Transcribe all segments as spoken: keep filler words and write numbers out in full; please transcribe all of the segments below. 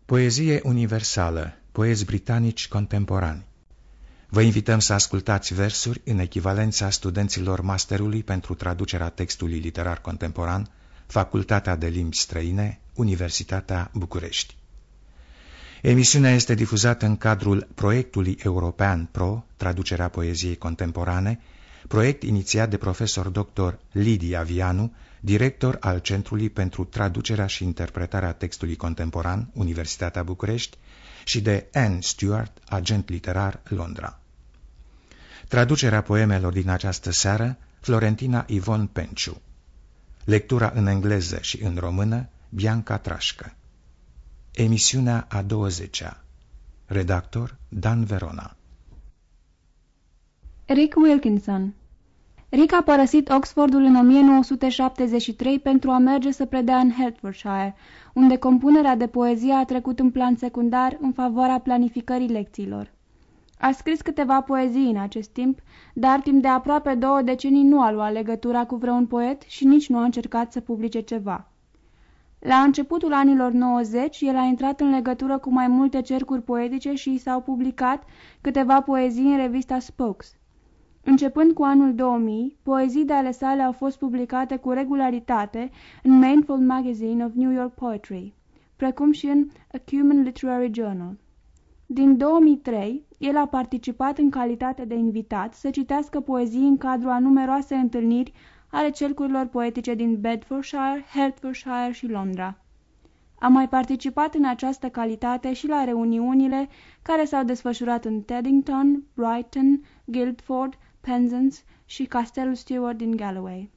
Poezie universală, poezi britanici contemporani. Vă invităm să ascultați versuri în echivalența studenților masterului pentru traducerea textului literar contemporan, Facultatea de Limbi Străine, Universitatea București. Emisiunea este difuzată în cadrul proiectului european Pro, traducerea poeziei contemporane, proiect inițiat de profesor doctor Lidia Vianu, director al Centrului pentru Traducerea și Interpretarea Textului Contemporan, Universitatea București, și de Anne Stewart, agent literar, Londra. Traducerea poemelor din această seară, Florentina Ivon Penciu. Lectura în engleză și în română, Bianca Trașcă. Emisiunea a douăzecea. Redactor Dan Verona. Rick Wilkinson. Rick a părăsit Oxfordul în o mie nouă sute șaptezeci și trei pentru a merge să predea în Hertfordshire, unde compunerea de poezie a trecut în plan secundar în favoarea planificării lecțiilor. A scris câteva poezii în acest timp, dar timp de aproape două decenii nu a luat legătura cu vreun poet și nici nu a încercat să publice ceva. La începutul anilor nouăzeci, el a intrat în legătură cu mai multe cercuri poetice și i s-au publicat câteva poezii în revista Spokes. Începând cu anul două mii, poezii de ale sale au fost publicate cu regularitate în Mainfold Magazine of New York Poetry, precum și în Acumen Literary Journal. Din două mii trei, el a participat în calitate de invitat să citească poezii în cadrul a numeroase întâlniri ale cercurilor poetice din Bedfordshire, Hertfordshire și Londra. A mai participat în această calitate și la reuniunile care s-au desfășurat în Teddington, Brighton, Guildford, Penzance și Castelul Stewart din Galloway.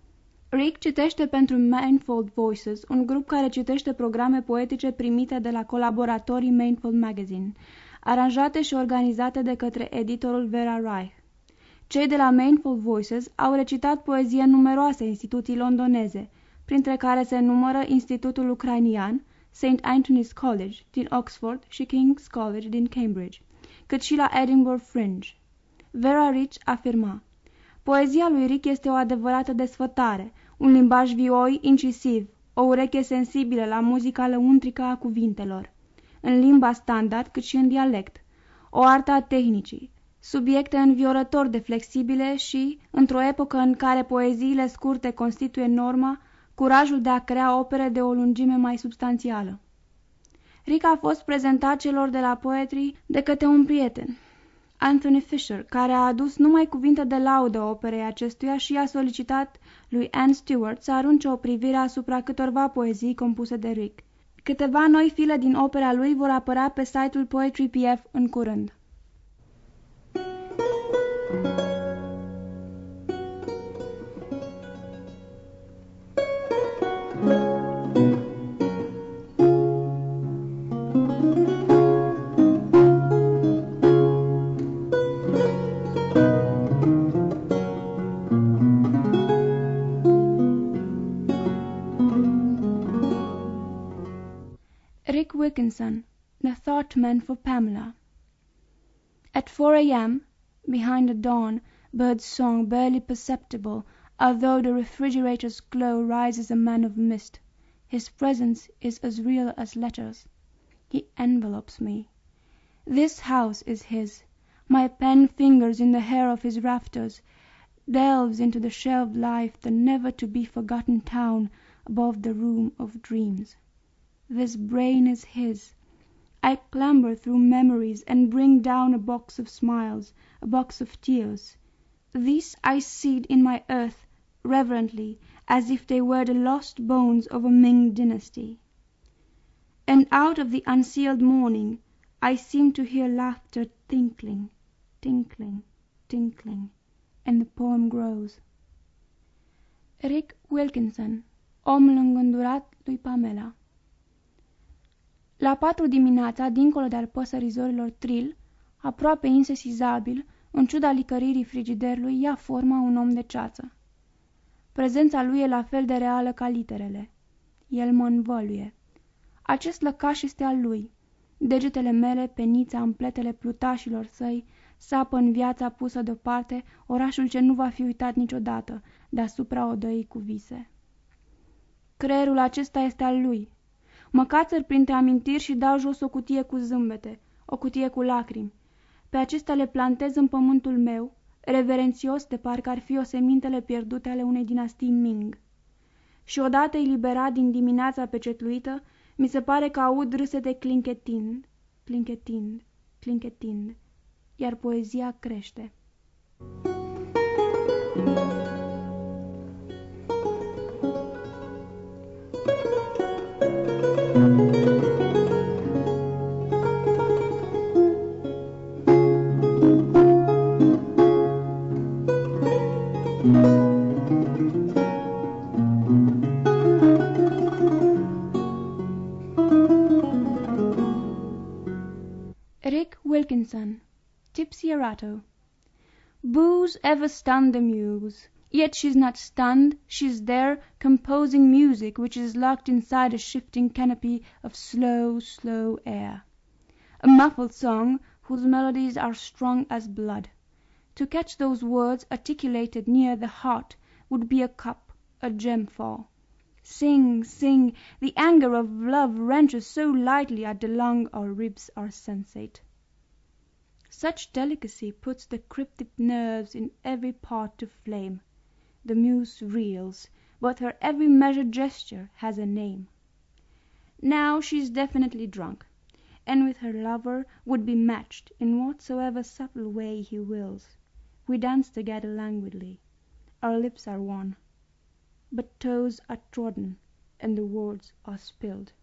Rick citește pentru Mainfold Voices, un grup care citește programe poetice primite de la colaboratorii Mainfold Magazine, aranjate și organizate de către editorul Vera Reich. Cei de la Mainfold Voices au recitat poezie în numeroase instituții londoneze, printre care se numără Institutul Ucrainian, Saint Anthony's College din Oxford și King's College din Cambridge, cât și la Edinburgh Fringe. Vera Rich afirma: poezia lui Rick este o adevărată desfătare, un limbaj vioi, incisiv, o ureche sensibilă la muzica lăuntrică a cuvintelor, în limba standard cât și în dialect, o artă a tehnicii, subiecte înviorător de flexibile și, într-o epocă în care poeziile scurte constituie norma, curajul de a crea opere de o lungime mai substanțială. Rick a fost prezentat celor de la Poetry de către un prieten, Anthony Fisher, care a adus numai cuvinte de laudă operei acestuia și a solicitat lui Anne Stewart să arunce o privire asupra câtorva poezii compuse de Rick. Câteva noi file din opera lui vor apărea pe site-ul Poetry P F în curând. Rick Wilkinson, The Thought Man for Pamela. At four a m, behind the dawn, bird's song barely perceptible, although the refrigerator's glow rises a man of mist. His presence is as real as letters. He envelopes me. This house is his. My pen fingers in the hair of his rafters, delves into the shelved life, the never-to-be-forgotten town above the room of dreams. This brain is his. I clamber through memories and bring down a box of smiles, a box of tears. These I seed in my earth, reverently, as if they were the lost bones of a Ming dynasty. And out of the unsealed morning I seem to hear laughter tinkling, tinkling, tinkling, and the poem grows. Rick Wilkinson, omul îngândurat lui Pamela. La patru dimineața, dincolo de-al păsării zorilor Trill, aproape insesizabil, în ciuda licăririi frigiderului, ia forma un om de ceață. Prezența lui e la fel de reală ca literele. El mă învăluie. Acest lăcaș este al lui. Degetele mele, penița în pletele plutașilor săi, sapă în viața pusă deoparte, orașul ce nu va fi uitat niciodată, deasupra odăii cu vise. Creierul acesta este al lui. Mă cațăr printre amintiri și dau jos o cutie cu zâmbete, o cutie cu lacrimi. Pe acestea le plantez în pământul meu, reverențios de parcă ar fi o semintele pierdute ale unei dinastii Ming. Și odată eliberat din dimineața pecetluită, mi se pare că aud râsete clinchetind, clinchetind, clinchetind, iar poezia crește. Rick Wilkinson, Tipsyarato. Booze ever stunned the muse, yet she's not stunned, she's there composing music which is locked inside a shifting canopy of slow, slow air. A muffled song whose melodies are strong as blood. To catch those words articulated near the heart would be a cup, a gemfall. Sing, sing, the anger of love wrenches so lightly at the lung our ribs are sensate. Such delicacy puts the cryptic nerves in every part to flame. The muse reels, but her every measured gesture has a name. Now she is definitely drunk, and with her lover would be matched in whatsoever subtle way he wills. We dance together languidly. Our lips are one, but toes are trodden, and the words are spilled.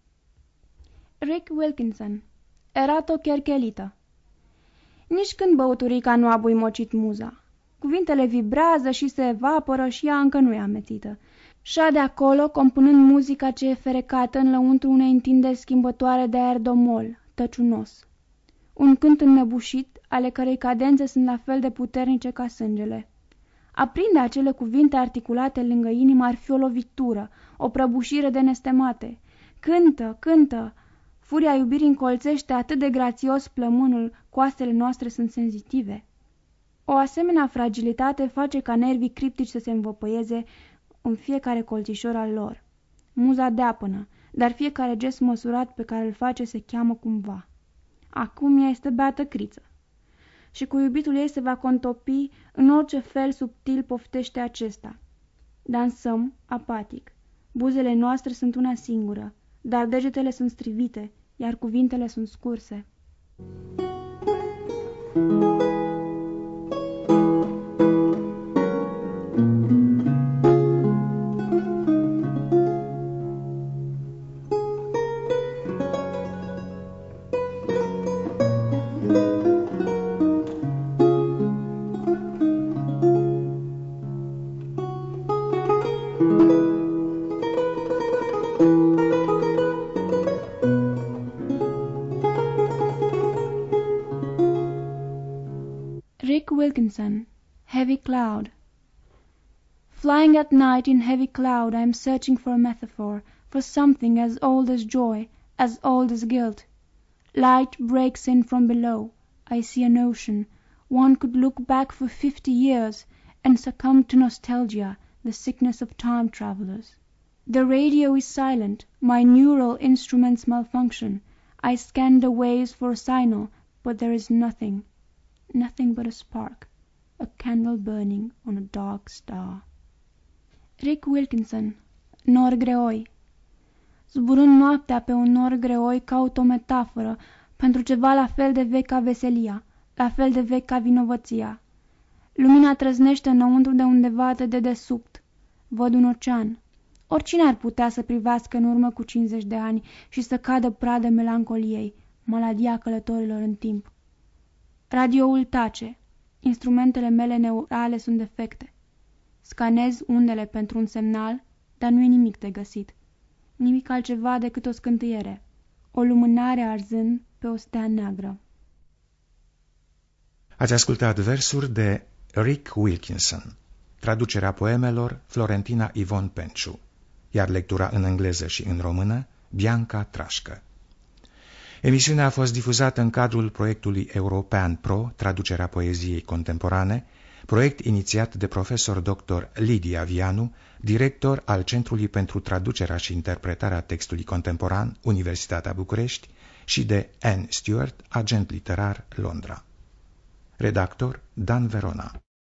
Rick Wilkinson, Erato Cherchelită. Nici când băuturica nu a buimocit muza. Cuvintele vibrează și se evaporă și ea încă nu e amețită. Șade acolo, compunând muzica ce e ferecată în lăuntru unei întinderi schimbătoare de aer domol, tăciunos. Un cânt înnăbușit, ale cărei cadențe sunt la fel de puternice ca sângele. Aprinde acele cuvinte articulate lângă inimă ar fi o lovitură, o prăbușire de nestemate. Cântă, cântă! Furia iubirii încolțește atât de grațios plămânul, coastele noastre sunt senzitive. O asemenea fragilitate face ca nervii criptici să se învăpăieze în fiecare colțișor al lor. Muza deapănă, dar fiecare gest măsurat pe care îl face se cheamă cumva. Acum ea este beată criță. Și cu iubitul ei se va contopi în orice fel subtil poftește acesta. Dansăm, apatic. Buzele noastre sunt una singură, dar degetele sunt strivite, iar cuvintele sunt scurse. Rick Wilkinson, Heavy Cloud. Flying at night in heavy cloud, I am searching for a metaphor, for something as old as joy, as old as guilt. Light breaks in from below. I see an ocean. One could look back for fifty years and succumb to nostalgia, the sickness of time travelers. The radio is silent. My neural instruments malfunction. I scan the waves for a signal, but there is nothing. Nothing but a spark, a candle burning on a dark star. Rick Wilkinson, Nor greoi. Zburând noaptea pe un nor greoi, caut o metaforă pentru ceva la fel de vechi ca veselia, la fel de vechi ca vinovăția. Lumina trăznește înăuntru de undeva de dedesubt. Văd un ocean. Oricine ar putea să privească în urmă cu cincizeci de ani și să cadă pradă melancoliei, maladia călătorilor în timp. Radioul tace. Instrumentele mele neurale sunt defecte. Scanez undele pentru un semnal, dar nu e nimic de găsit. Nimic altceva decât o scântâiere. O lumânare arzând pe o stea neagră. Ați ascultat versuri de Rick Wilkinson, traducerea poemelor Florentina Ivon Penciu, iar lectura în engleză și în română Bianca Trașcă. Emisiunea a fost difuzată în cadrul proiectului European Pro, traducerea poeziei contemporane, proiect inițiat de profesor doctor Lidia Vianu, director al Centrului pentru Traducerea și Interpretarea Textului Contemporan, Universitatea București, și de Anne Stewart, agent literar, Londra. Redactor Dan Verona.